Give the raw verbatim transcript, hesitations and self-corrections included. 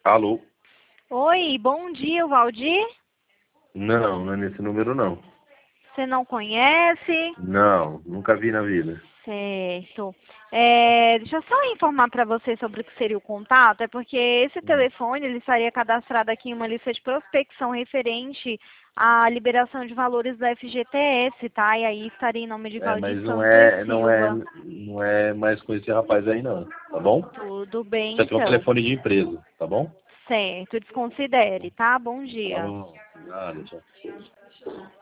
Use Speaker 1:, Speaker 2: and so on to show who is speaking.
Speaker 1: Alô?
Speaker 2: Oi, bom dia, Valdir.
Speaker 1: Não, não é nesse número não.
Speaker 2: Você não conhece?
Speaker 1: Não, nunca vi na vida.
Speaker 2: Certo. É, deixa eu só informar para você sobre o que seria o contato, é porque esse
Speaker 1: Hum.
Speaker 2: telefone ele estaria cadastrado aqui em uma lista de prospecção referente à liberação de valores do F G T S, tá? E aí estaria em nome de
Speaker 1: É,
Speaker 2: Valdir
Speaker 1: mas não
Speaker 2: Santos e
Speaker 1: é, não é,
Speaker 2: Silva.
Speaker 1: não é mais com esse rapaz aí não, tá bom?
Speaker 2: Tudo bem,
Speaker 1: Isso aqui é um
Speaker 2: então.
Speaker 1: telefone de empresa, tá bom?
Speaker 2: Certo, desconsidere, tá? Bom
Speaker 1: Tá
Speaker 2: dia.
Speaker 1: bom. Nada, tchau.